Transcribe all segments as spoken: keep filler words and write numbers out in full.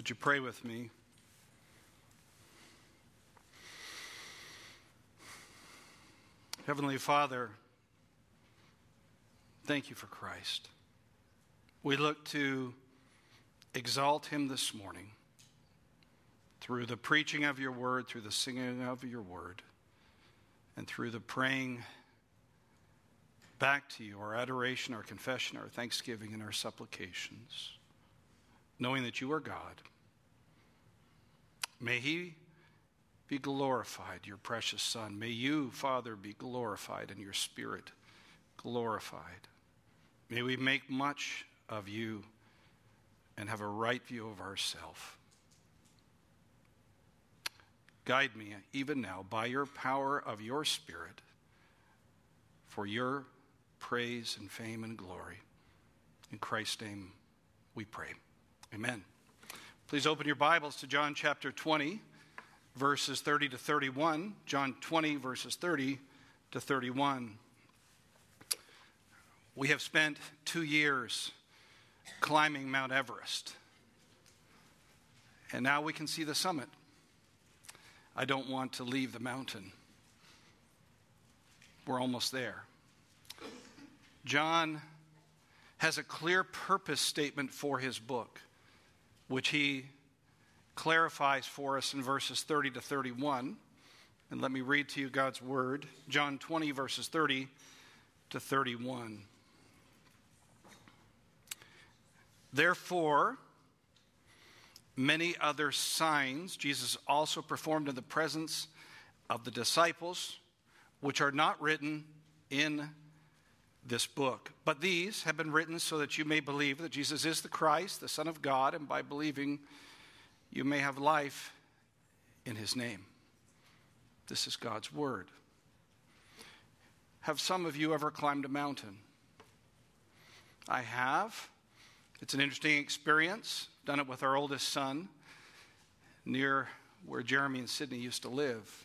Would you pray with me? Heavenly Father, thank you for Christ. We look to exalt him this morning through the preaching of your word, through the singing of your word, and through the praying back to you, our adoration, our confession, our thanksgiving, and our supplications, knowing that you are God. May he be glorified, your precious Son. May you, Father, be glorified and your Spirit glorified. May we make much of you and have a right view of ourselves. Guide me even now by your power of your Spirit for your praise and fame and glory. In Christ's name we pray. Amen. Please open your Bibles to John chapter twenty. Verses thirty to thirty-one, John twenty, verses thirty to thirty-one. We have spent two years climbing Mount Everest, and now we can see the summit. I don't want to leave the mountain. We're almost there. John has a clear purpose statement for his book, which he clarifies for us in verses thirty to thirty-one. And let me read to you God's word. John twenty, verses thirty to thirty-one. Therefore, many other signs Jesus also performed in the presence of the disciples, which are not written in this book. But these have been written so that you may believe that Jesus is the Christ, the Son of God, and by believing you may have life in his name. This is God's word. Have some of you ever climbed a mountain? I have. It's an interesting experience. Done it with our oldest son near where Jeremy and Sydney used to live.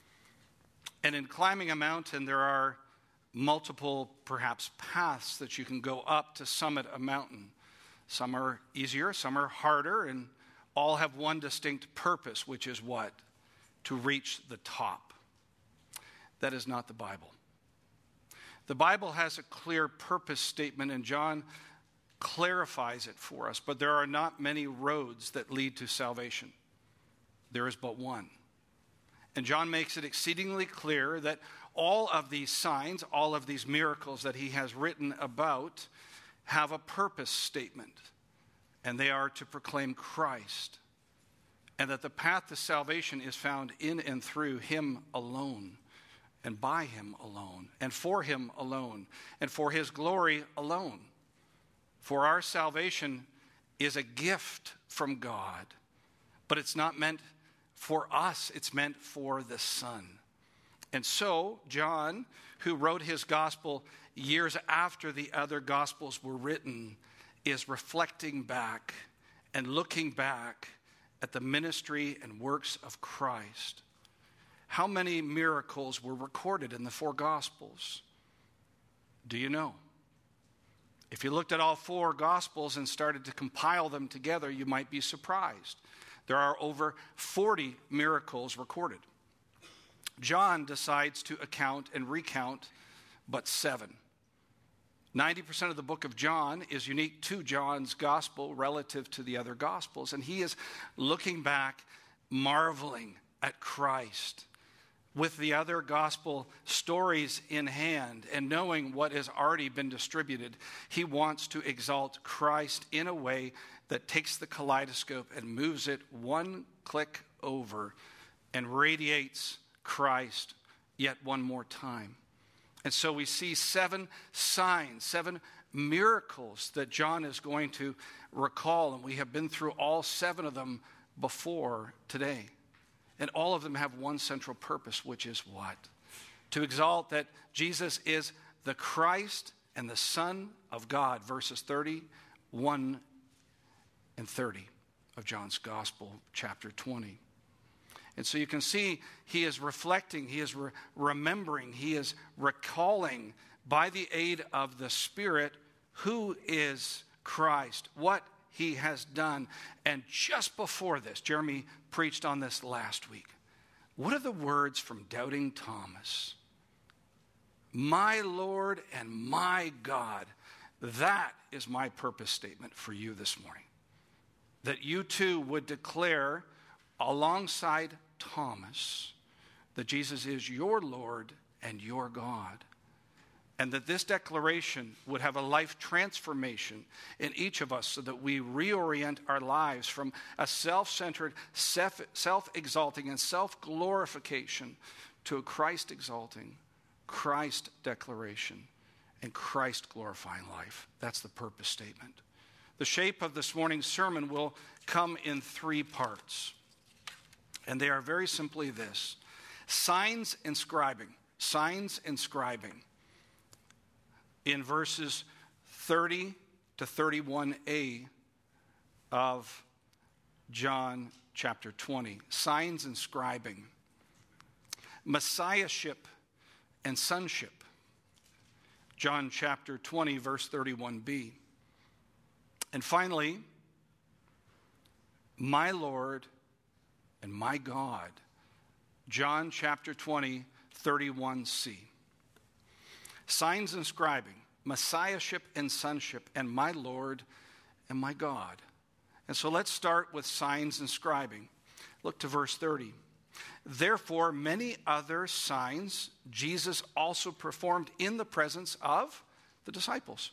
And in climbing a mountain, there are multiple, perhaps, paths that you can go up to summit a mountain. Some are easier, some are harder, and all have one distinct purpose, which is what? To reach the top. That is not the Bible. The Bible has a clear purpose statement, and John clarifies it for us. But there are not many roads that lead to salvation. There is but one. And John makes it exceedingly clear that all of these signs, all of these miracles that he has written about, have a purpose statement. And they are to proclaim Christ. And that the path to salvation is found in and through him alone. And by him alone. And for him alone. And for his glory alone. For our salvation is a gift from God. But it's not meant for us. It's meant for the Son. And so, John, who wrote his gospel years after the other gospels were written, is reflecting back and looking back at the ministry and works of Christ. How many miracles were recorded in the four Gospels? Do you know? If you looked at all four Gospels and started to compile them together, you might be surprised. There are over forty miracles recorded. John decides to account and recount but seven. ninety percent of the book of John is unique to John's gospel relative to the other gospels. And he is looking back, marveling at Christ with the other gospel stories in hand and knowing what has already been distributed. He wants to exalt Christ in a way that takes the kaleidoscope and moves it one click over and radiates Christ yet one more time. And so we see seven signs, seven miracles that John is going to recall. And we have been through all seven of them before today. And all of them have one central purpose, which is what? To exalt that Jesus is the Christ and the Son of God. Verses thirty-one and thirty of John's Gospel, chapter twenty. And so you can see he is reflecting, he is re- remembering, he is recalling by the aid of the Spirit who is Christ, what he has done. And just before this, Jeremy preached on this last week. What are the words from Doubting Thomas? My Lord and my God. That is my purpose statement for you this morning. That you too would declare alongside Thomas that Jesus is your Lord and your God. And that this declaration would have a life transformation in each of us so that we reorient our lives from a self-centered, self-exalting, and self-glorification to a Christ-exalting, Christ-declaration, and Christ-glorifying life. That's the purpose statement. The shape of this morning's sermon will come in three parts. And they are very simply this. Signs inscribing. Signs inscribing. In verses thirty to thirty-one a of John chapter twenty. Signs inscribing. Messiahship and sonship. John chapter twenty, verse thirty-one b. And finally, my Lord and my God. John chapter twenty, thirty-one c. Signs inscribing, Messiahship and sonship, and my Lord and my God. And so let's start with signs inscribing. Look to verse thirty. Therefore, many other signs Jesus also performed in the presence of the disciples.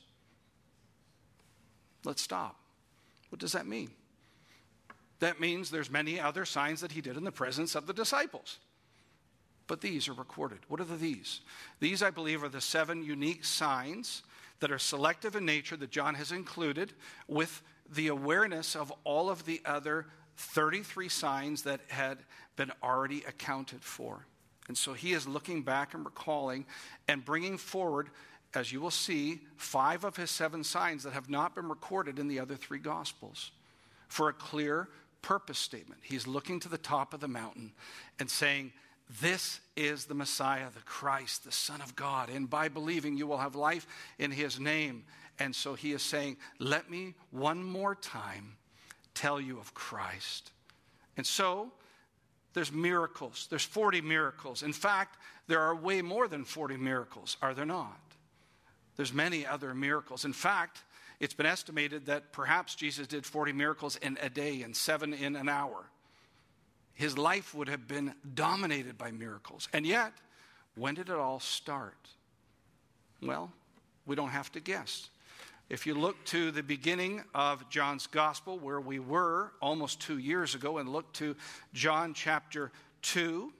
Let's stop. What does that mean? That means there's many other signs that he did in the presence of the disciples. But these are recorded. What are the these? These, I believe, are the seven unique signs that are selective in nature that John has included with the awareness of all of the other thirty-three signs that had been already accounted for. And so he is looking back and recalling and bringing forward, as you will see, five of his seven signs that have not been recorded in the other three Gospels for a clear purpose statement. He's looking to the top of the mountain and saying, this is the Messiah, the Christ, the Son of God. And by believing, you will have life in his name. And so he is saying, let me one more time tell you of Christ. And so there's miracles. There's forty miracles. In fact, there are way more than forty miracles, are there not? There's many other miracles. In fact, it's been estimated that perhaps Jesus did forty miracles in a day and seven in an hour. His life would have been dominated by miracles. And yet, when did it all start? Well, we don't have to guess. If you look to the beginning of John's gospel, where we were almost two years ago, and look to John chapter two,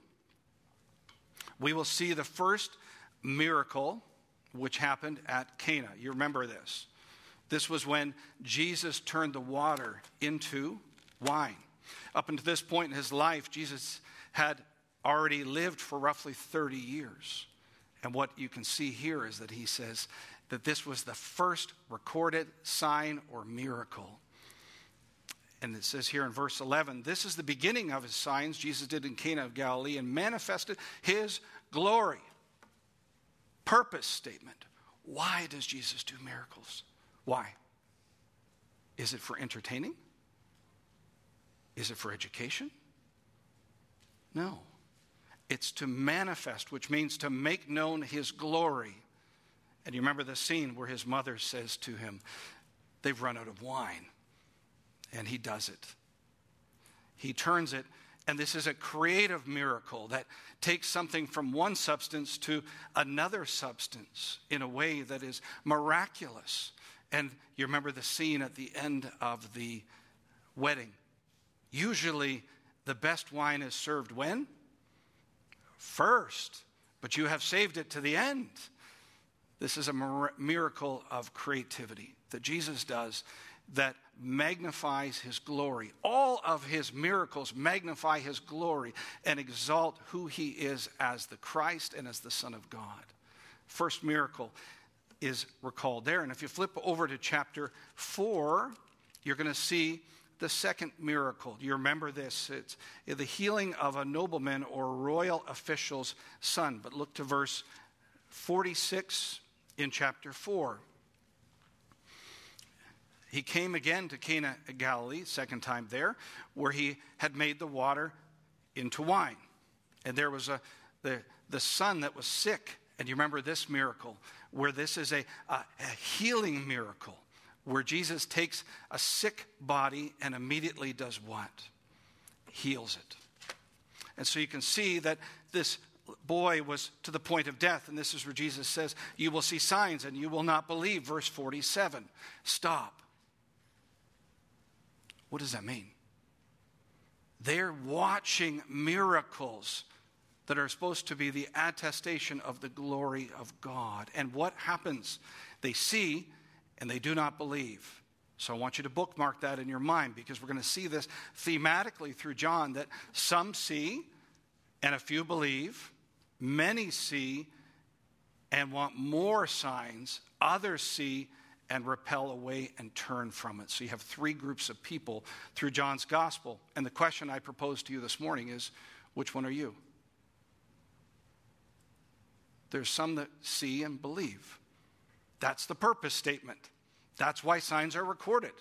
we will see the first miracle which happened at Cana. You remember this. This was when Jesus turned the water into wine. Up until this point in his life, Jesus had already lived for roughly thirty years. And what you can see here is that he says that this was the first recorded sign or miracle. And it says here in verse eleven, this is the beginning of his signs Jesus did in Cana of Galilee and manifested his glory. Purpose statement. Why does Jesus do miracles? Why? Is it for entertaining? Is it for education? No. It's to manifest, which means to make known his glory. And you remember the scene where his mother says to him, they've run out of wine. And he does it. He turns it, and this is a creative miracle that takes something from one substance to another substance in a way that is miraculous. And you remember the scene at the end of the wedding. Usually, the best wine is served when? First. But you have saved it to the end. This is a miracle of creativity that Jesus does that magnifies his glory. All of his miracles magnify his glory and exalt who he is as the Christ and as the Son of God. First miracle is recalled there. And if you flip over to chapter four, you're going to see the second miracle. You remember this. It's the healing of a nobleman or royal official's son. But look to verse forty-six in chapter four. He came again to Cana of Galilee, second time there, where he had made the water into wine. And there was a the, the son that was sick. And you remember this miracle, where this is a, a, a healing miracle, where Jesus takes a sick body and immediately does what? Heals it. And so you can see that this boy was to the point of death. And this is where Jesus says, you will see signs and you will not believe. Verse forty-seven. Stop. What does that mean? They're watching miracles that are supposed to be the attestation of the glory of God. And what happens? They see and they do not believe. So I want you to bookmark that in your mind, because we're going to see this thematically through John, that some see and a few believe, many see and want more signs, others see and repel away and turn from it. So you have three groups of people through John's gospel. And the question I propose to you this morning is, which one are you? There's some that see and believe. That's the purpose statement. That's why signs are recorded.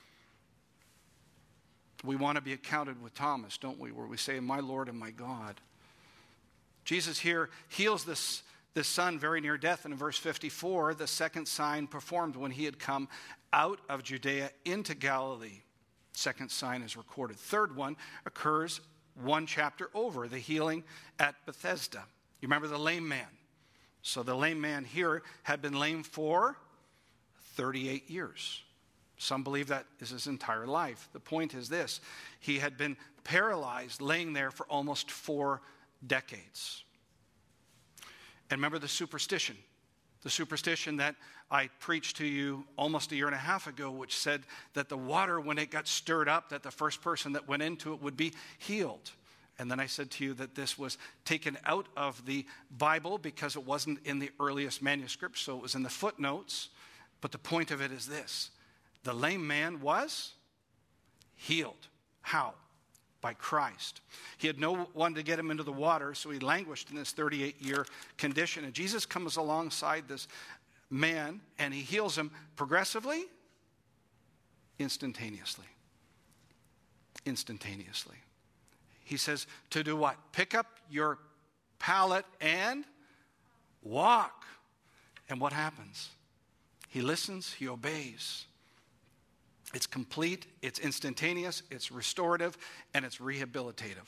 We want to be accounted with Thomas, don't we? Where we say, my Lord and my God. Jesus here heals this, this son very near death. And in verse fifty-four, the second sign performed when he had come out of Judea into Galilee. Second sign is recorded. Third one occurs one chapter over, the healing at Bethesda. You remember the lame man? So the lame man here had been lame for thirty-eight years. Some believe that is his entire life. The point is this: he had been paralyzed, laying there for almost four decades. And remember the superstition. The superstition that I preached to you almost a year and a half ago, which said that the water, when it got stirred up, that the first person that went into it would be healed. And then I said to you that this was taken out of the Bible because it wasn't in the earliest manuscript, so it was in the footnotes. But the point of it is this: the lame man was healed. How? By Christ. He had no one to get him into the water, so he languished in this thirty-eight-year condition. And Jesus comes alongside this man, and he heals him progressively, instantaneously. Instantaneously. He says to do what? Pick up your pallet and walk. And what happens? He listens, he obeys. It's complete, it's instantaneous, it's restorative, and it's rehabilitative.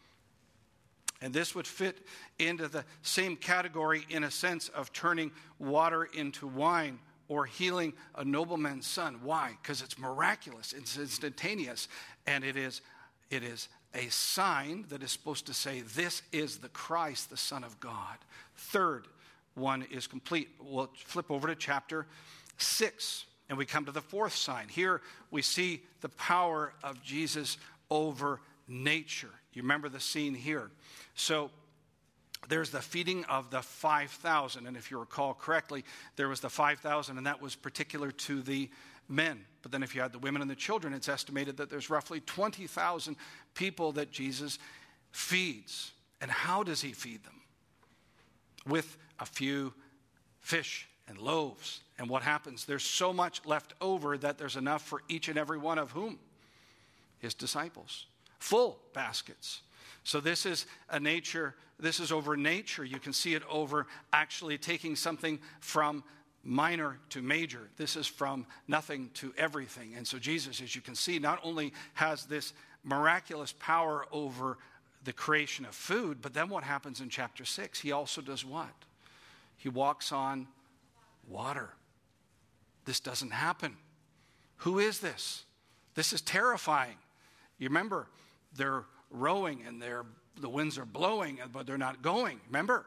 And this would fit into the same category in a sense of turning water into wine or healing a nobleman's son. Why? Because it's miraculous, it's instantaneous, and it is, it is a sign that is supposed to say, this is the Christ, the Son of God. Third one is complete. We'll flip over to chapter six, and we come to the fourth sign. Here we see the power of Jesus over nature. You remember the scene here. So there's the feeding of the five thousand, and if you recall correctly, there was the five thousand, and that was particular to the men. But then if you had the women and the children, it's estimated that there's roughly twenty thousand people that Jesus feeds. And how does he feed them? With a few fish and loaves. And what happens? There's so much left over that there's enough for each and every one of whom? His disciples. Full baskets. So this is a nature, this is over nature. You can see it over actually taking something from minor to major. This is from nothing to everything. And so Jesus, as you can see, not only has this miraculous power over the creation of food, but then what happens in chapter six? He also does what? He walks on water. This doesn't happen. Who is this? This is terrifying. You remember, they're rowing and they're, the winds are blowing, but they're not going. Remember?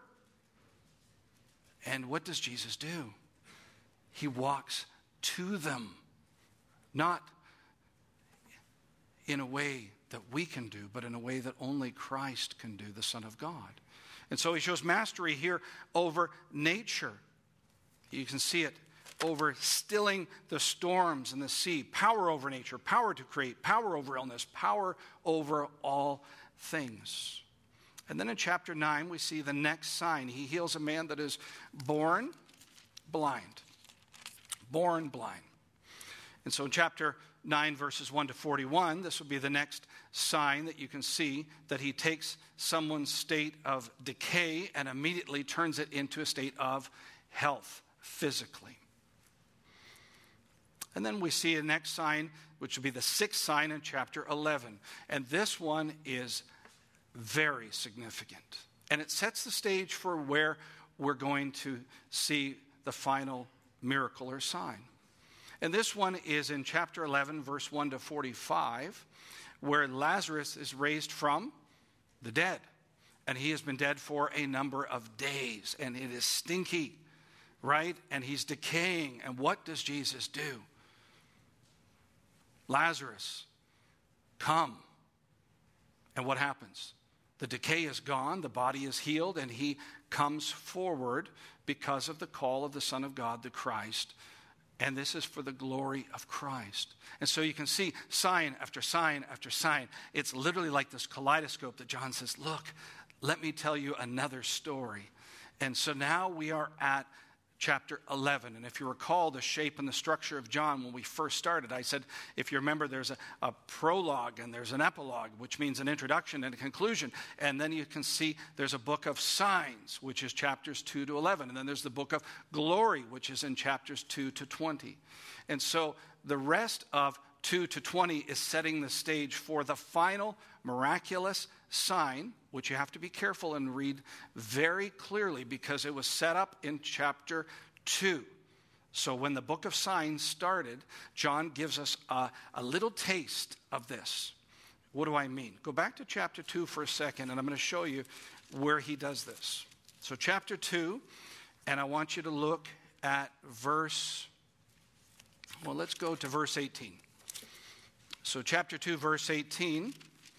And what does Jesus do? He walks to them, not in a way that we can do, but in a way that only Christ can do, the Son of God. And so he shows mastery here over nature. You can see it over stilling the storms and the sea, power over nature, power to create, power over illness, power over all things. And then in chapter nine, we see the next sign. He heals a man that is born blind. Born blind. And so in chapter nine, verses one to forty-one, this will be the next sign that you can see, that he takes someone's state of decay and immediately turns it into a state of health physically. And then we see a next sign, which will be the sixth sign in chapter eleven. And this one is very significant. And it sets the stage for where we're going to see the final miracle or sign. And this one is in chapter eleven, verse one to forty-five, where Lazarus is raised from the dead. And he has been dead for a number of days. And it is stinky, right? And he's decaying. And what does Jesus do? Lazarus, come. And what happens? The decay is gone, the body is healed, and he comes forward because of the call of the Son of God, the Christ. And this is for the glory of Christ. And so you can see sign after sign after sign. It's literally like this kaleidoscope that John says, look, let me tell you another story. And so now we are at chapter eleven. And if you recall the shape and the structure of John when we first started, I said, if you remember, there's a, a prologue and there's an epilogue, which means an introduction and a conclusion. And then you can see there's a book of signs, which is chapters two to eleven. And then there's the book of glory, which is in chapters two to twenty. And so the rest of two to twenty is setting the stage for the final miraculous sign, which you have to be careful and read very clearly because it was set up in chapter two. So when the book of signs started, John gives us a, a little taste of this. What do I mean? Go back to chapter two for a second, and I'm going to show you where he does this. So chapter two, and I want you to look at verse, well, let's go to verse eighteen. So chapter two, verse eighteen,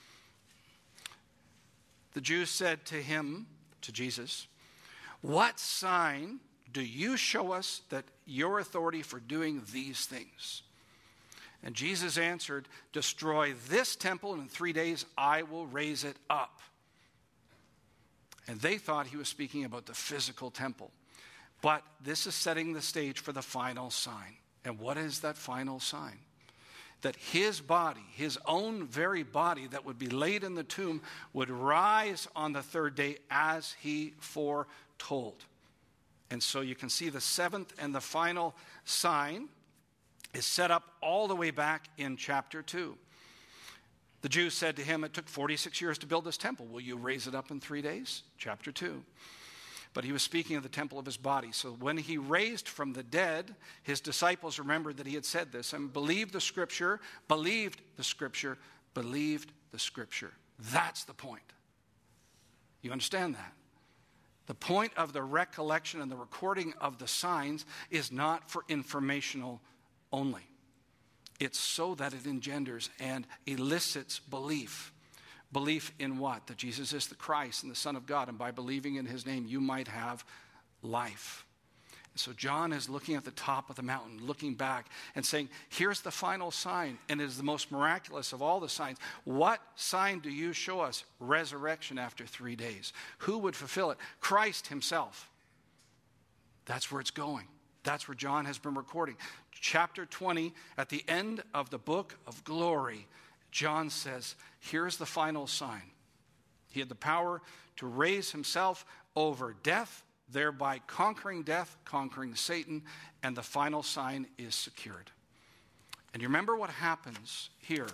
the Jews said to him, to Jesus, what sign do you show us that your authority for doing these things? And Jesus answered, destroy this temple, and in three days I will raise it up. And they thought he was speaking about the physical temple. But this is setting the stage for the final sign. And what is that final sign? That his body, his own very body that would be laid in the tomb, would rise on the third day as he foretold. And so you can see the seventh and the final sign is set up all the way back in chapter two. The Jews said to him, it took forty-six years to build this temple. Will you raise it up in three days? Chapter two. But he was speaking of the temple of his body. So when he raised from the dead, his disciples remembered that he had said this and believed the scripture, believed the scripture, believed the scripture. That's the point. You understand that? The point of the recollection and the recording of the signs is not for informational only. It's so that it engenders and elicits belief. Belief in what? That Jesus is the Christ and the Son of God, and by believing in his name, you might have life. And so John is looking at the top of the mountain, looking back and saying, here's the final sign, and it is the most miraculous of all the signs. What sign do you show us? Resurrection after three days. Who would fulfill it? Christ himself. That's where it's going. That's where John has been recording. Chapter twenty, at the end of the book of glory, John says, here's the final sign. He had the power to raise himself over death, thereby conquering death, conquering Satan, and the final sign is secured. And you remember what happens here.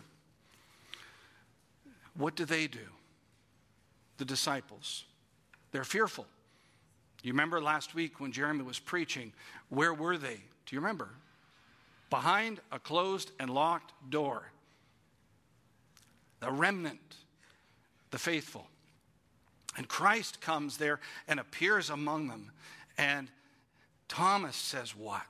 What do they do? The disciples. They're fearful. You remember last week when Jeremy was preaching, where were they? Do you remember? Behind a closed and locked door. The remnant, the faithful. And Christ comes there and appears among them. And Thomas says what?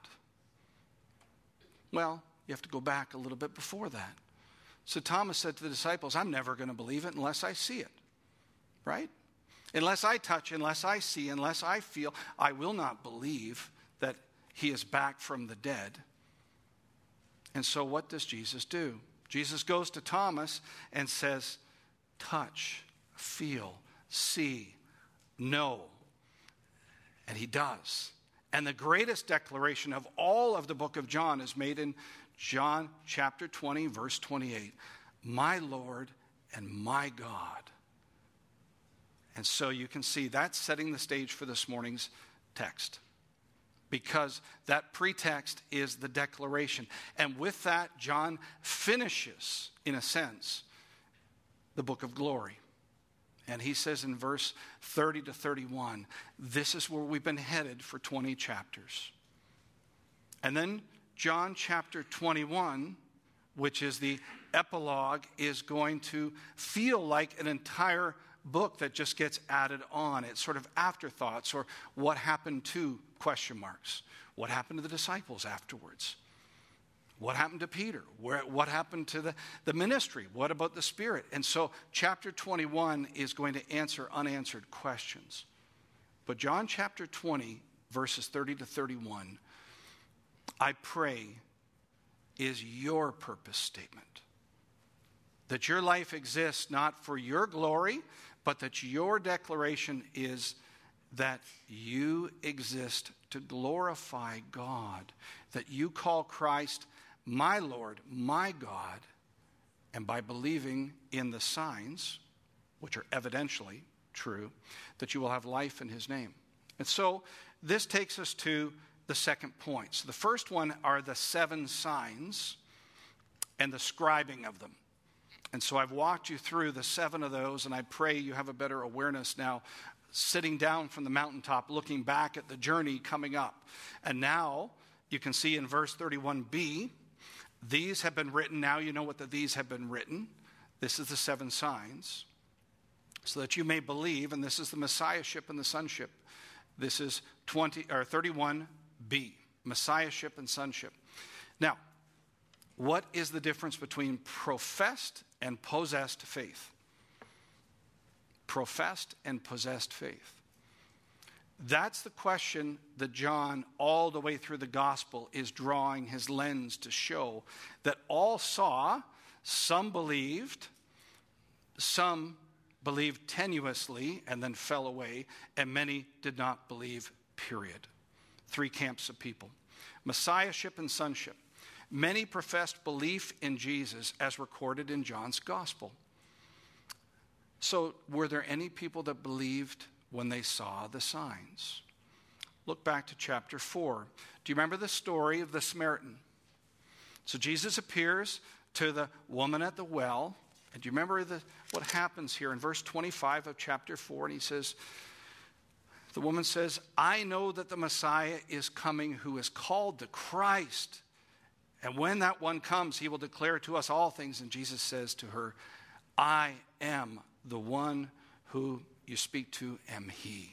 Well, you have to go back a little bit before that. So Thomas said to the disciples, I'm never going to believe it unless I see it. Right? Unless I touch, unless I see, unless I feel, I will not believe that he is back from the dead. And so what does Jesus do? Jesus goes to Thomas and says, touch, feel, see, know. And he does. And the greatest declaration of all of the book of John is made in John chapter twenty, verse twenty-eight. My Lord and my God. And so you can see that's setting the stage for this morning's text. Because that pretext is the declaration. And with that, John finishes, in a sense, the book of glory. And he says in verse thirty to thirty-one, this is where we've been headed for twenty chapters. And then John chapter twenty-one, which is the epilogue, is going to feel like an entire book that just gets added on. It's sort of afterthoughts, or what happened to question marks. What happened to the disciples afterwards? What happened to Peter? Where, what happened to the, the ministry? What about the Spirit? And so chapter twenty-one is going to answer unanswered questions. But John chapter twenty, verses thirty to thirty-one, I pray, is your purpose statement. That your life exists not for your glory, but that your declaration is that you exist to glorify God. That you call Christ my Lord, my God, and by believing in the signs, which are evidentially true, that you will have life in his name. And so this takes us to the second point. So the first one are the seven signs and the scribing of them. And so I've walked you through the seven of those, and I pray you have a better awareness now, sitting down from the mountaintop, looking back at the journey coming up. And now you can see in verse thirty-one b, these have been written. Now you know what the these have been written. This is the seven signs, so that you may believe, and this is the Messiahship and the sonship. This is twenty or thirty-one b, Messiahship and sonship. Now, what is the difference between professed and possessed faith? Professed and possessed faith. That's the question that John, all the way through the gospel, is drawing his lens to show that all saw, some believed, some believed tenuously and then fell away, and many did not believe, period. Three camps of people. Messiahship and sonship. Many professed belief in Jesus as recorded in John's gospel. So were there any people that believed when they saw the signs? Look back to chapter four. Do you remember the story of the Samaritan? So Jesus appears to the woman at the well. And do you remember the, what happens here in verse twenty-five of chapter four? And he says, the woman says, I know that the Messiah is coming, who is called the Christ. And when that one comes, he will declare to us all things. And Jesus says to her, I am the one who you speak to, am he.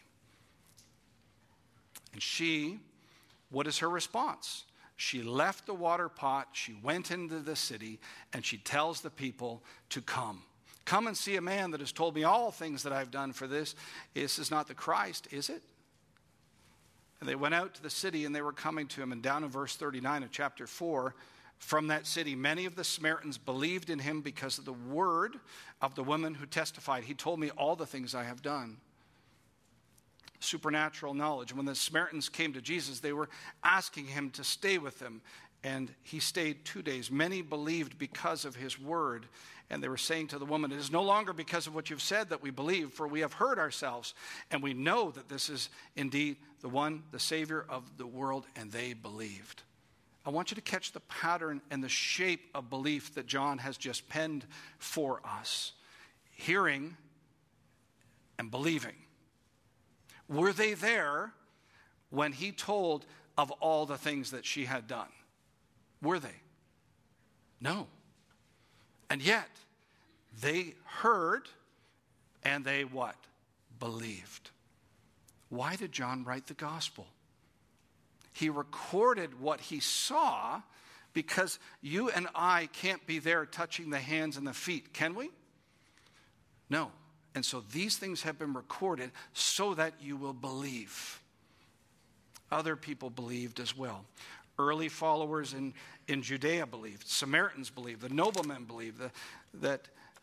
And she, what is her response? She left the water pot, she went into the city, and she tells the people to come. Come and see a man that has told me all things that I've done for this. This is not the Christ, is it? And they went out to the city, and they were coming to him. And down in verse thirty-nine of chapter four, from that city, many of the Samaritans believed in him because of the word of the woman who testified. He told me all the things I have done. Supernatural knowledge. When the Samaritans came to Jesus, they were asking him to stay with them. And he stayed two days. Many believed because of his word. And they were saying to the woman, it is no longer because of what you've said that we believe, for we have heard ourselves. And we know that this is indeed the one, the Savior of the world. And they believed. I want you to catch the pattern and the shape of belief that John has just penned for us. Hearing and believing. Were they there when he told of all the things that she had done? Were they? No. And yet, they heard and they what? Believed. Why did John write the gospel? He recorded what he saw because you and I can't be there touching the hands and the feet, can we? No. And so these things have been recorded so that you will believe. Other people believed as well. Early followers in, in Judea believed. Samaritans believed. The noblemen believed. The, that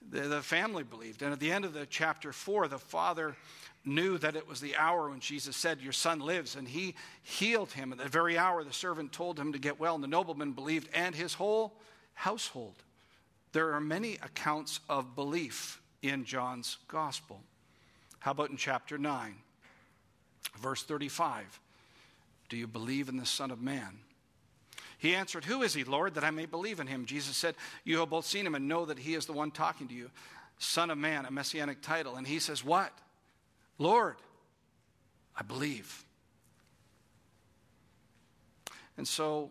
The, the family believed. And at the end of the chapter four, the father knew that it was the hour when Jesus said, your son lives, and he healed him. At the very hour, the servant told him to get well, and the nobleman believed, and his whole household. There are many accounts of belief in John's gospel. How about in chapter nine, verse thirty-five? Do you believe in the Son of Man? He answered, who is he, Lord, that I may believe in him? Jesus said, you have both seen him and know that he is the one talking to you. Son of Man, a messianic title. And he says, what? Lord, I believe. And so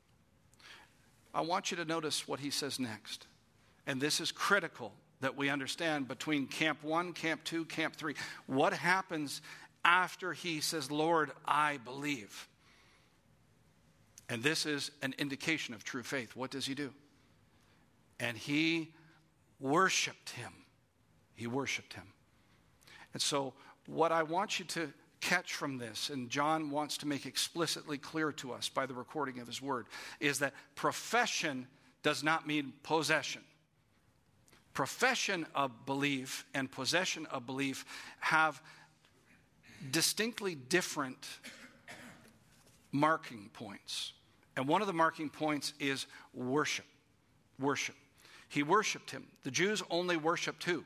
I want you to notice what he says next. And this is critical that we understand between camp one, camp two, camp three. What happens after he says, Lord, I believe? And this is an indication of true faith. What does he do? And he worshiped him. He worshiped him. And so what I want you to catch from this, and John wants to make explicitly clear to us by the recording of his word, is that profession does not mean possession. Profession of belief and possession of belief have distinctly different marking points. And one of the marking points is worship. Worship. He worshiped him. The Jews only worshiped who?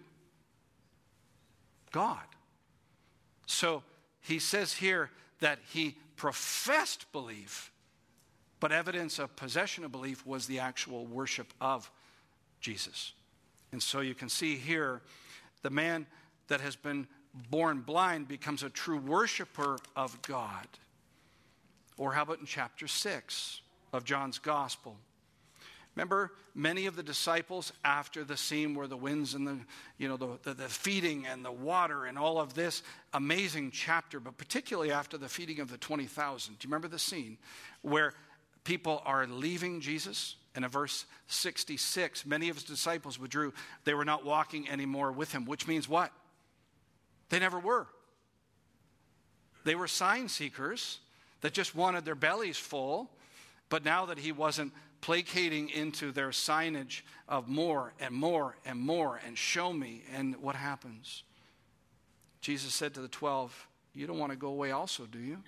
God. So he says here that he professed belief, but evidence of possession of belief was the actual worship of Jesus. And so you can see here, the man that has been born blind becomes a true worshiper of God. Or how about in chapter six of John's gospel? Remember, many of the disciples, after the scene where the winds and the, you know, the, the, the feeding and the water and all of this amazing chapter, but particularly after the feeding of the twenty thousand. Do you remember the scene where people are leaving Jesus? And in verse sixty-six, many of his disciples withdrew. They were not walking anymore with him, which means what? They never were. They were sign seekers that just wanted their bellies full, but now that he wasn't placating into their signage of more and more and more and show me, and what happens? Jesus said to the twelve, you don't want to go away also, do you?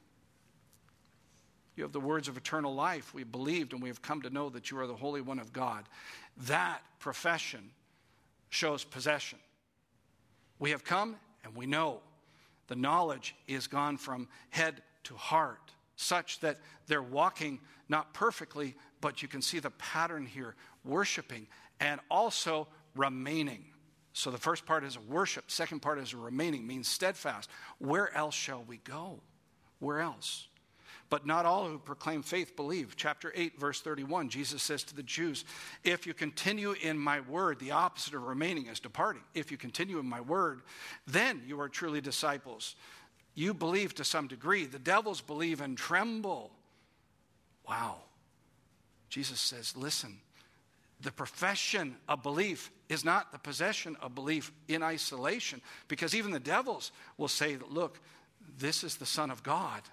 You have the words of eternal life. We believed and we have come to know that you are the Holy One of God. That profession shows possession. We have come and we know. The knowledge is gone from head to heart, such that they're walking not perfectly, but you can see the pattern here, worshiping and also remaining. So the first part is worship. Second part is remaining, means steadfast. Where else shall we go? Where else? But not all who proclaim faith believe. Chapter eight, verse thirty-one, Jesus says to the Jews, if you continue in my word, the opposite of remaining is departing. If you continue in my word, then you are truly disciples. You believe to some degree. The devils believe and tremble. Wow. Jesus says, listen, the profession of belief is not the possession of belief in isolation, because even the devils will say, look, this is the Son of God.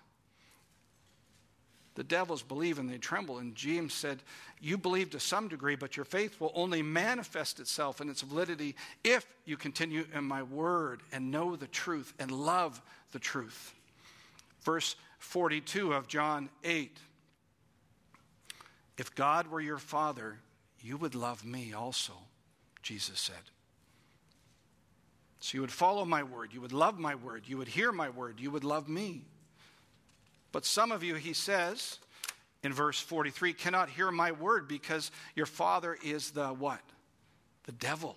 The devils believe and they tremble. And James said, you believe to some degree, but your faith will only manifest itself in its validity if you continue in my word and know the truth and love the truth. Verse forty-two of John eight. If God were your Father, you would love me also, Jesus said. So you would follow my word, you would love my word, you would hear my word, you would love me. But some of you, he says, in verse forty-three, cannot hear my word because your father is the what? The devil.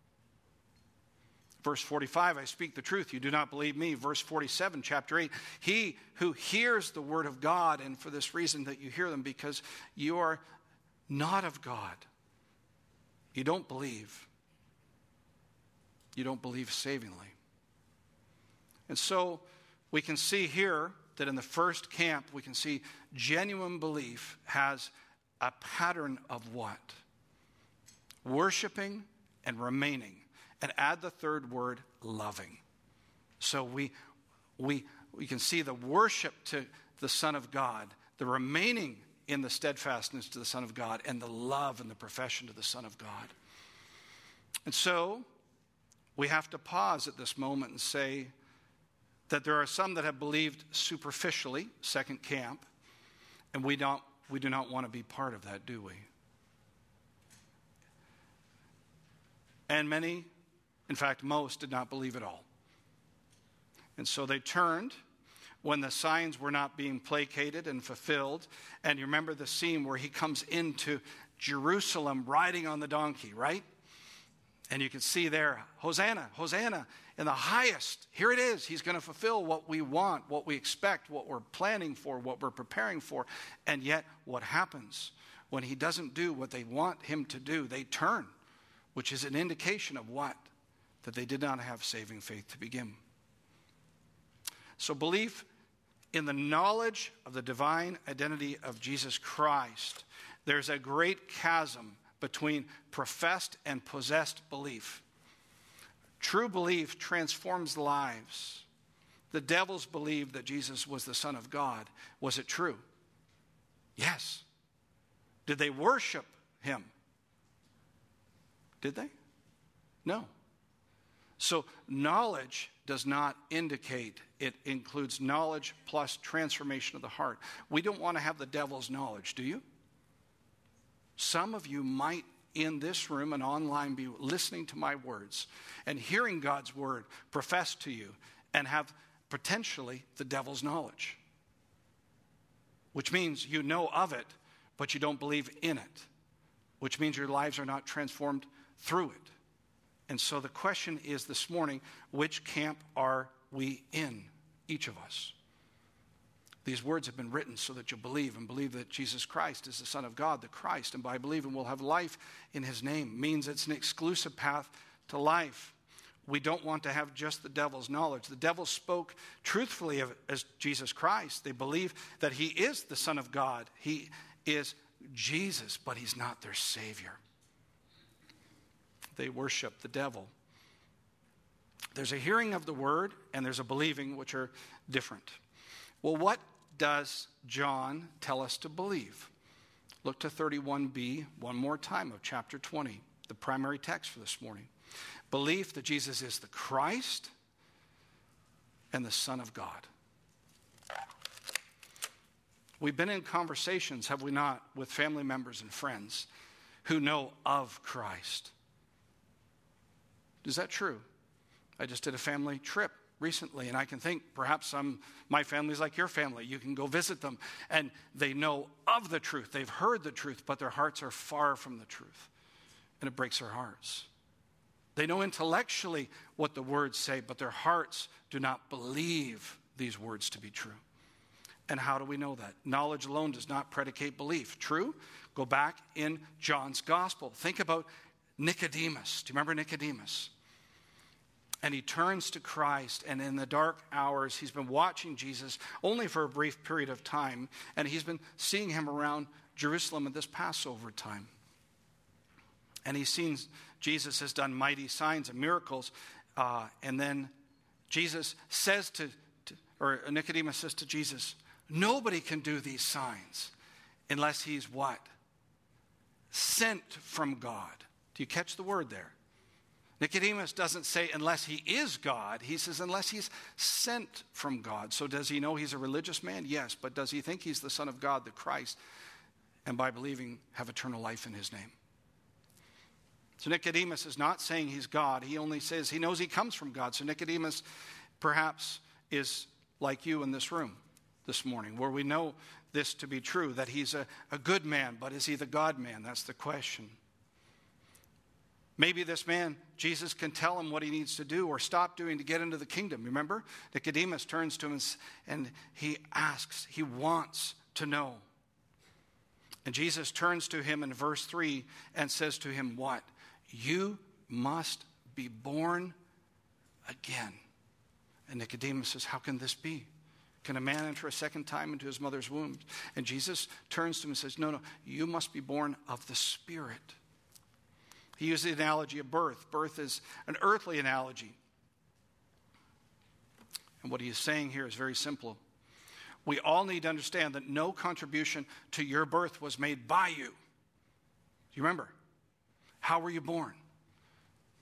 Verse forty-five, I speak the truth, you do not believe me. Verse forty-seven, chapter eight, he who hears the word of God, and for this reason that you hear them, because you are not of God. You don't believe. You don't believe savingly. And so we can see here that in the first camp, we can see genuine belief has a pattern of what? Worshiping and remaining. And add the third word, loving. So we, we, we can see the worship to the Son of God, the remaining in the steadfastness to the Son of God, and the love and the profession to the Son of God. And so we have to pause at this moment and say that there are some that have believed superficially, second camp, and we don't we do not want to be part of that, do we? And many, in fact most, did not believe at all. And so they turned when the signs were not being placated and fulfilled. And you remember the scene where he comes into Jerusalem riding on the donkey, right? And you can see there, Hosanna, Hosanna in the highest. Here it is. He's going to fulfill what we want, what we expect, what we're planning for, what we're preparing for. And yet what happens when he doesn't do what they want him to do? They turn, which is an indication of what? That they did not have saving faith to begin. So belief in the knowledge of the divine identity of Jesus Christ, there's a great chasm between professed and possessed belief. True belief transforms lives. The devils believed that Jesus was the Son of God. Was it true? Yes. Did they worship him? Did they? No. So knowledge does not indicate, it includes knowledge plus transformation of the heart. We don't want to have the devil's knowledge, do you? Some of you might in this room and online be listening to my words and hearing God's word professed to you and have potentially the devil's knowledge, which means you know of it, but you don't believe in it, which means your lives are not transformed through it. And so the question is this morning, which camp are we in, each of us? These words have been written so that you believe and believe that Jesus Christ is the Son of God, the Christ, and by believing we'll have life in his name. Means it's an exclusive path to life. We don't want to have just the devil's knowledge. The devil spoke truthfully of, as Jesus Christ. They believe that he is the Son of God. He is Jesus, but he's not their Savior. They worship the devil. There's a hearing of the word and there's a believing, which are different. Well, what does John tell us to believe? Look to thirty-one b one more time of chapter twenty, the primary text for this morning. Belief that Jesus is the Christ and the Son of God. We've been in conversations, have we not, with family members and friends who know of Christ. Is that true? I just did a family trip recently, and I can think perhaps some my family's like your family. You can go visit them, and they know of the truth. They've heard the truth, but their hearts are far from the truth, and it breaks their hearts. They know intellectually what the words say, but their hearts do not believe these words to be true. And how do we know that? Knowledge alone does not predicate belief. True? Go back in John's gospel. Think about Nicodemus. Do you remember Nicodemus? And he turns to Christ, and in the dark hours, he's been watching Jesus only for a brief period of time, and he's been seeing him around Jerusalem at this Passover time. And he's seen Jesus has done mighty signs and miracles, uh, and then Jesus says to, to, or Nicodemus says to Jesus, nobody can do these signs unless he's what? Sent from God. Do you catch the word there? Nicodemus doesn't say unless he is God. He says unless he's sent from God. So does he know he's a religious man? Yes. But does he think he's the Son of God, the Christ, and by believing have eternal life in his name? So Nicodemus is not saying he's God. He only says he knows he comes from God. So Nicodemus perhaps is like you in this room this morning, where we know this to be true, that he's a, a good man, but is he the God man? That's the question. Maybe this man, Jesus can tell him what he needs to do or stop doing to get into the kingdom. Remember? Nicodemus turns to him and he asks, he wants to know. And Jesus turns to him in verse three and says to him, what? You must be born again. And Nicodemus says, how can this be? Can a man enter a second time into his mother's womb? And Jesus turns to him and says, no, no, you must be born of the Spirit. He used the analogy of birth. Birth is an earthly analogy. And what he is saying here is very simple. We all need to understand that no contribution to your birth was made by you. Do you remember? How were you born?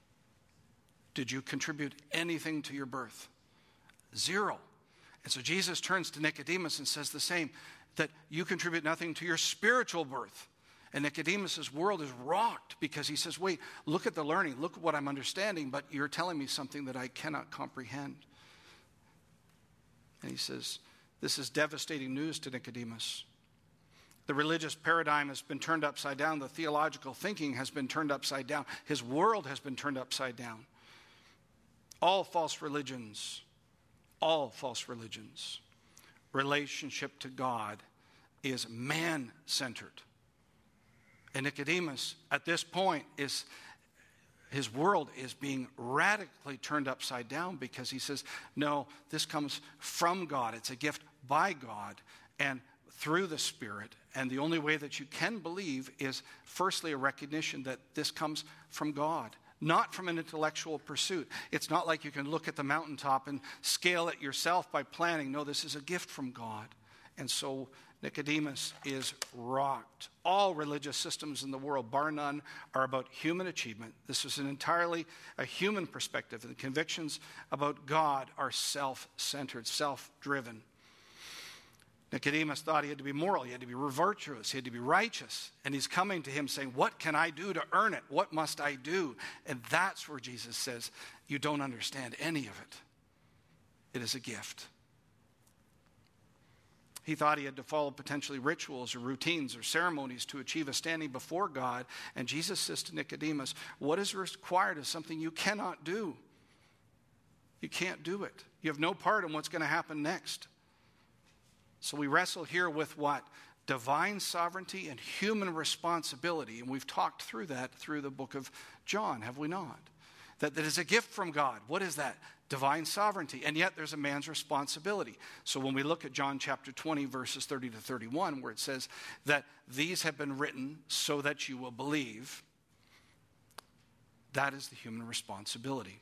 Did you contribute anything to your birth? Zero. And so Jesus turns to Nicodemus and says the same, that you contribute nothing to your spiritual birth. And Nicodemus' world is rocked because he says, wait, look at the learning, look at what I'm understanding, but you're telling me something that I cannot comprehend. And he says, this is devastating news to Nicodemus. The religious paradigm has been turned upside down. The theological thinking has been turned upside down. His world has been turned upside down. All false religions, all false religions, relationship to God is man-centered. And Nicodemus, at this point, is his world is being radically turned upside down because he says, no, this comes from God. It's a gift by God and through the Spirit. And the only way that you can believe is, firstly, a recognition that this comes from God, not from an intellectual pursuit. It's not like you can look at the mountaintop and scale it yourself by planning. No, this is a gift from God. And so Nicodemus is rocked. All religious systems in the world, bar none, are about human achievement. This is an entirely a human perspective. And the convictions about God are self-centered, self-driven. Nicodemus thought he had to be moral, he had to be virtuous, he had to be righteous. And he's coming to him saying, what can I do to earn it? What must I do? And that's where Jesus says, you don't understand any of it. It is a gift. He thought he had to follow potentially rituals or routines or ceremonies to achieve a standing before God. And Jesus says to Nicodemus, what is required is something you cannot do. You can't do it. You have no part in what's going to happen next. So we wrestle here with what? Divine sovereignty and human responsibility. And we've talked through that through the book of John, have we not? That that is a gift from God. What is that? Divine sovereignty. And yet there's a man's responsibility. So when we look at John chapter twenty, verses thirty to thirty-one, where it says that these have been written so that you will believe, that is the human responsibility.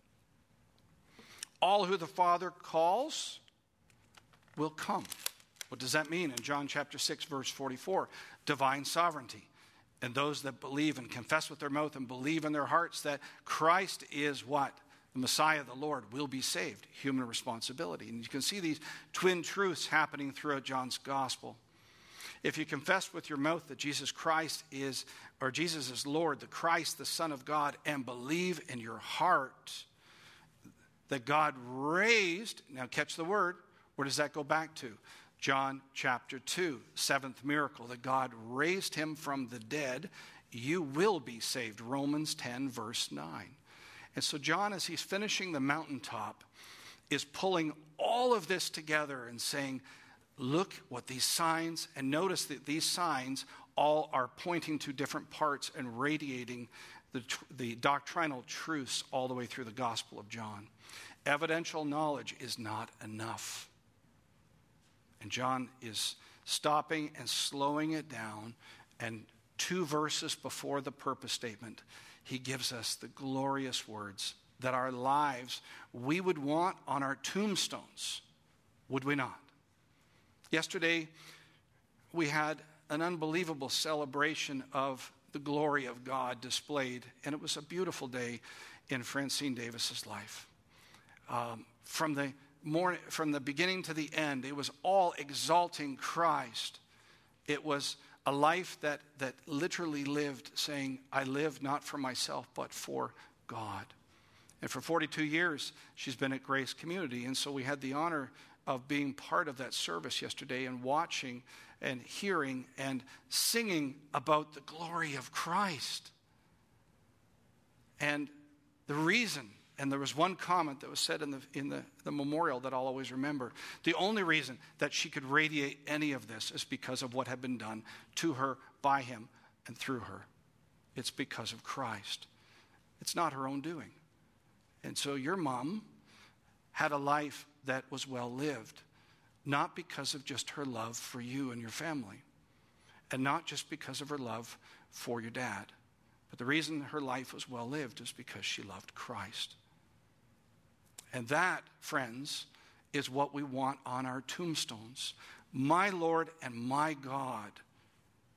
All who the Father calls will come. What does that mean? In John chapter six, verse forty-four, divine sovereignty. And those that believe and confess with their mouth and believe in their hearts that Christ is what? The Messiah, the Lord, will be saved. Human responsibility. And you can see these twin truths happening throughout John's gospel. If you confess with your mouth that Jesus Christ is, or Jesus is Lord, the Christ, the Son of God, and believe in your heart that God raised, now catch the word, where does that go back to? John chapter two, seventh miracle, that God raised him from the dead, you will be saved. Romans ten, verse nine. And so John, as he's finishing the mountaintop, is pulling all of this together and saying, look what these signs, and notice that these signs all are pointing to different parts and radiating the, the doctrinal truths all the way through the Gospel of John. Evidential knowledge is not enough. And John is stopping and slowing it down, and two verses before the purpose statement, he gives us the glorious words that our lives we would want on our tombstones, would we not? Yesterday, we had an unbelievable celebration of the glory of God displayed, and it was a beautiful day in Francine Davis's life. Um, from the morning, from the beginning to the end, it was all exalting Christ. It was a life that, that literally lived saying, I live not for myself, but for God. And for forty-two years, she's been at Grace Community. And so we had the honor of being part of that service yesterday and watching and hearing and singing about the glory of Christ. And the reason, and there was one comment that was said in the in the, the memorial that I'll always remember. The only reason that she could radiate any of this is because of what had been done to her by him and through her. It's because of Christ. It's not her own doing. And so your mom had a life that was well lived, not because of just her love for you and your family, and not just because of her love for your dad. But the reason her life was well lived is because she loved Christ. And that, friends, is what we want on our tombstones. My Lord and my God.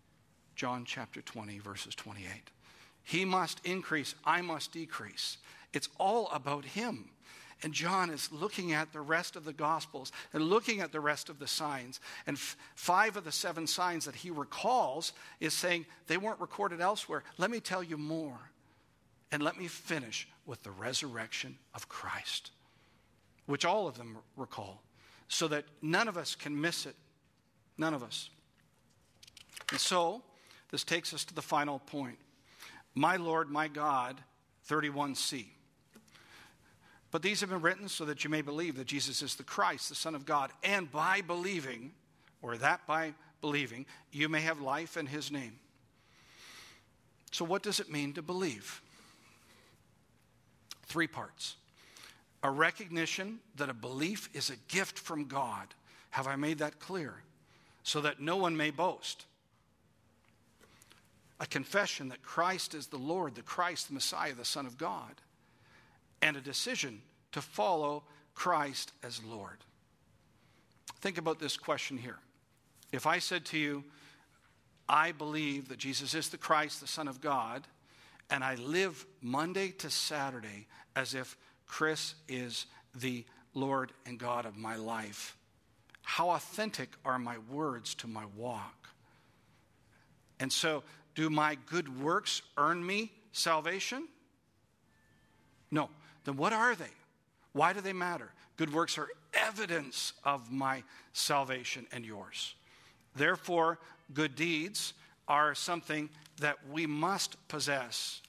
John chapter twenty, verses twenty-eight. He must increase, I must decrease. It's all about him. And John is looking at the rest of the Gospels and looking at the rest of the signs. And f- five of the seven signs that he recalls is saying they weren't recorded elsewhere. Let me tell you more. And let me finish with the resurrection of Christ, which all of them recall, so that none of us can miss it. None of us. And so, this takes us to the final point. My Lord, my God, thirty-one c. But these have been written so that you may believe that Jesus is the Christ, the Son of God, and by believing, or that by believing, you may have life in his name. So what does it mean to believe? Three parts. A recognition that a belief is a gift from God. Have I made that clear? So that no one may boast. A confession that Christ is the Lord, the Christ, the Messiah, the Son of God. And a decision to follow Christ as Lord. Think about this question here. If I said to you, I believe that Jesus is the Christ, the Son of God, and I live Monday to Saturday as if Chris is the Lord and God of my life, how authentic are my words to my walk? And so, do my good works earn me salvation? No. Then what are they? Why do they matter? Good works are evidence of my salvation and yours. Therefore, good deeds are something that we must possess.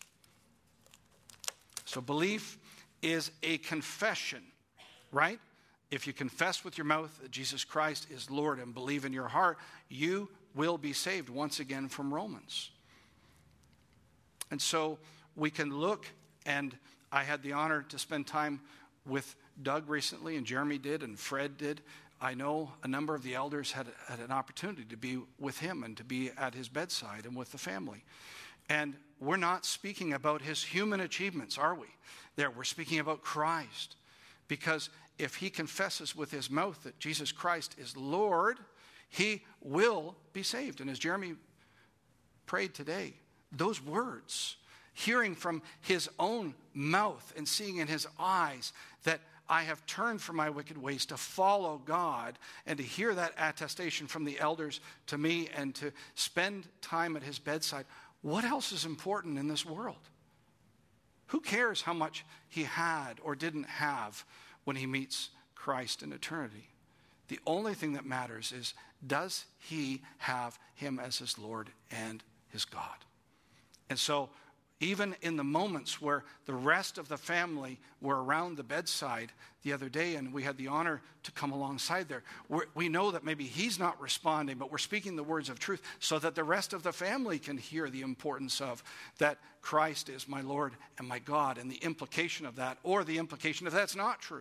So belief is a confession, right? If you confess with your mouth that Jesus Christ is Lord and believe in your heart, you will be saved once again from Romans. And so we can look, and I had the honor to spend time with Doug recently, and Jeremy did, and Fred did. I know a number of the elders had, had an opportunity to be with him and to be at his bedside and with the family. And we're not speaking about his human achievements, are we? There, we're speaking about Christ. Because if he confesses with his mouth that Jesus Christ is Lord, he will be saved. And as Jeremy prayed today, those words, hearing from his own mouth and seeing in his eyes that I have turned from my wicked ways to follow God, and to hear that attestation from the elders to me and to spend time at his bedside, what else is important in this world? Who cares how much he had or didn't have when he meets Christ in eternity? The only thing that matters is, does he have him as his Lord and his God? And so, even in the moments where the rest of the family were around the bedside the other day, and we had the honor to come alongside there, we're, we know that maybe he's not responding, but we're speaking the words of truth so that the rest of the family can hear the importance of that Christ is my Lord and my God, and the implication of that, or the implication if that's not true.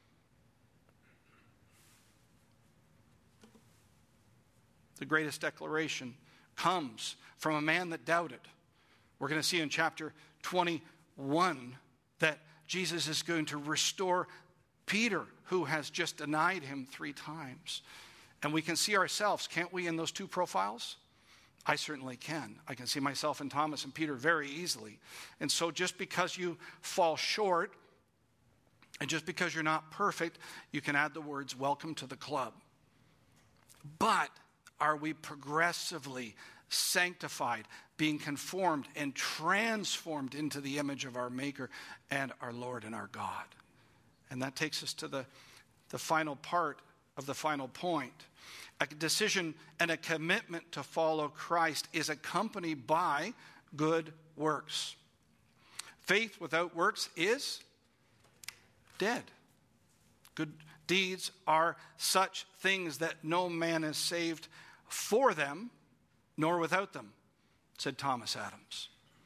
The greatest declaration comes from a man that doubted. We're going to see in chapter twenty-one that Jesus is going to restore Peter, who has just denied him three times. And we can see ourselves, can't we, in those two profiles? I certainly can. I can see myself in Thomas and Peter very easily. And so just because you fall short, and just because you're not perfect, you can add the words, welcome to the club. But are we progressively sanctified, being conformed and transformed into the image of our Maker and our Lord and our God? And that takes us to the, the final part of the final point. A decision and a commitment to follow Christ is accompanied by good works. Faith without works is dead. Good deeds are such things that no man is saved for them, nor without them, said Thomas Adams.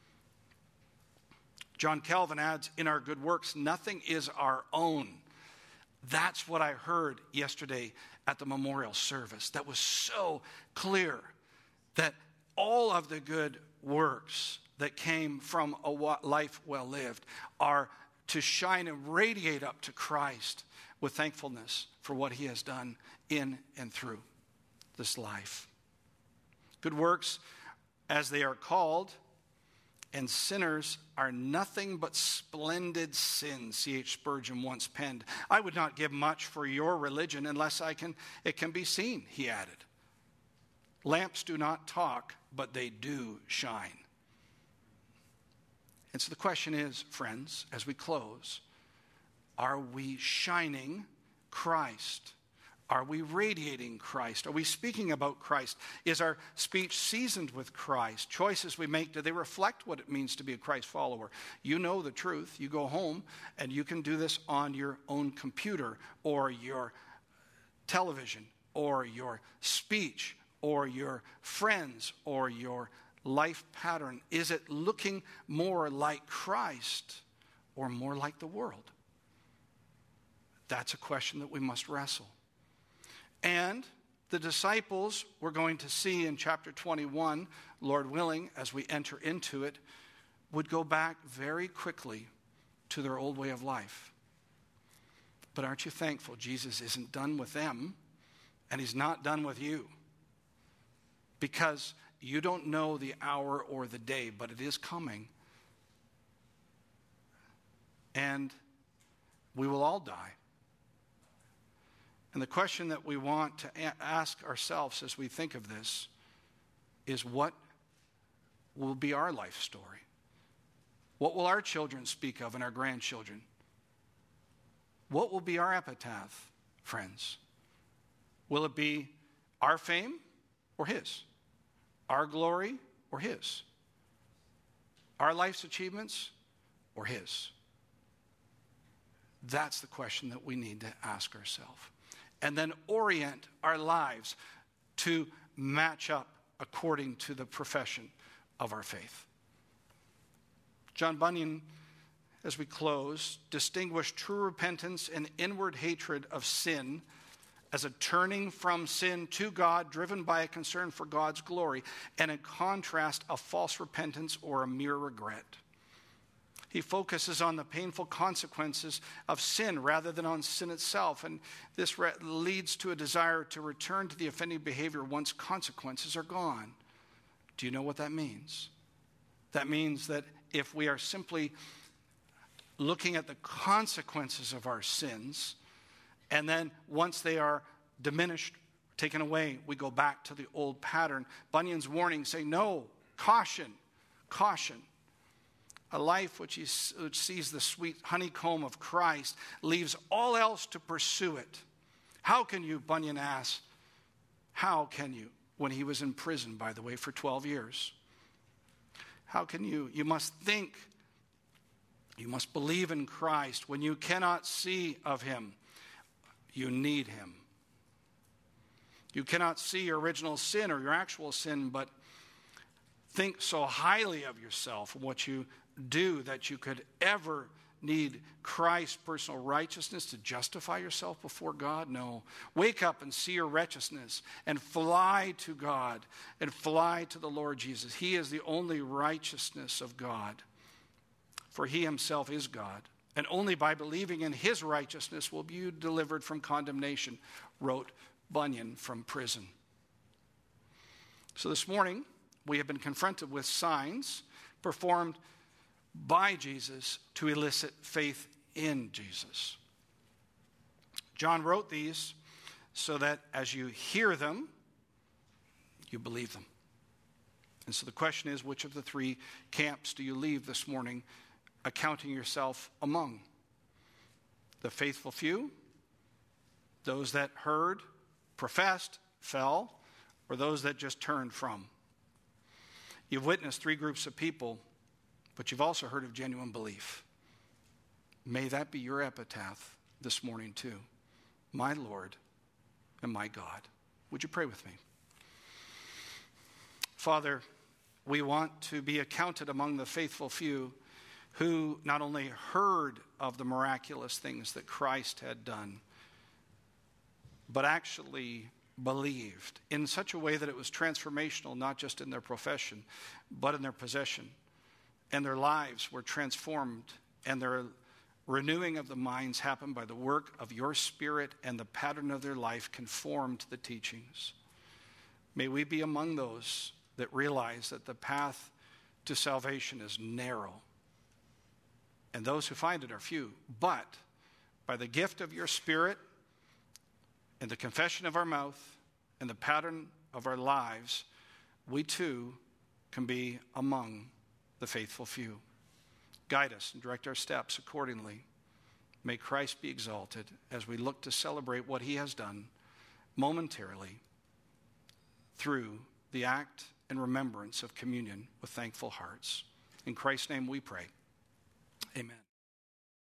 John Calvin adds, in our good works, nothing is our own. That's what I heard yesterday at the memorial service. That was so clear, that all of the good works that came from a life well lived are to shine and radiate up to Christ with thankfulness for what he has done in and through this life. Good works, as they are called, and sinners are nothing but splendid sins, C H Spurgeon once penned. I would not give much for your religion unless I can, it can be seen, he added. Lamps do not talk, but they do shine. And so the question is, friends, as we close, are we shining Christ? Are we radiating Christ? Are we speaking about Christ? Is our speech seasoned with Christ? Choices we make, do they reflect what it means to be a Christ follower? You know the truth. You go home and you can do this on your own computer or your television or your speech or your friends or your life pattern. Is it looking more like Christ or more like the world? That's a question that we must wrestle. And the disciples, we're going to see in chapter twenty-one, Lord willing, as we enter into it, would go back very quickly to their old way of life. But aren't you thankful Jesus isn't done with them, and he's not done with you? Because you don't know the hour or the day, but it is coming. And we will all die. And the question that we want to a- ask ourselves as we think of this is, what will be our life story? What will our children speak of and our grandchildren? What will be our epitaph, friends? Will it be our fame or his? Our glory or his? Our life's achievements or his? That's the question that we need to ask ourselves. And then orient our lives to match up according to the profession of our faith. John Bunyan, as we close, distinguished true repentance and inward hatred of sin as a turning from sin to God, driven by a concern for God's glory, and in contrast, a false repentance or a mere regret. He focuses on the painful consequences of sin rather than on sin itself. And this re- leads to a desire to return to the offending behavior once consequences are gone. Do you know what that means? That means that if we are simply looking at the consequences of our sins, and then once they are diminished, taken away, we go back to the old pattern. Bunyan's warning saying, no, caution, caution. A life which, is, which sees the sweet honeycomb of Christ leaves all else to pursue it. How can you, Bunyan asks, how can you, when he was in prison, by the way, for twelve years? How can you? You must think, you must believe in Christ. When you cannot see of him, you need him. You cannot see your original sin or your actual sin, but think so highly of yourself and what you do that you could ever need Christ's personal righteousness to justify yourself before God? No. Wake up and see your righteousness and fly to God and fly to the Lord Jesus. He is the only righteousness of God, for he himself is God. And only by believing in his righteousness will you be delivered from condemnation, wrote Bunyan from prison. So this morning, we have been confronted with signs performed by Jesus to elicit faith in Jesus. John wrote these so that as you hear them, you believe them. And so the question is, which of the three camps do you leave this morning accounting yourself among? The faithful few, those that heard, professed, fell, or those that just turned from? You've witnessed three groups of people, but you've also heard of genuine belief. May that be your epitaph this morning too. My Lord and my God. Would you pray with me? Father, we want to be accounted among the faithful few who not only heard of the miraculous things that Christ had done, but actually believed in such a way that it was transformational, not just in their profession, but in their possession. And their lives were transformed, and their renewing of the minds happened by the work of your Spirit, and the pattern of their life conformed to the teachings. May we be among those that realize that the path to salvation is narrow, and those who find it are few. But by the gift of your Spirit and the confession of our mouth and the pattern of our lives, we too can be among the faithful few. Guide us and direct our steps accordingly. May Christ be exalted as we look to celebrate what he has done momentarily through the act and remembrance of communion with thankful hearts. In Christ's name we pray. Amen.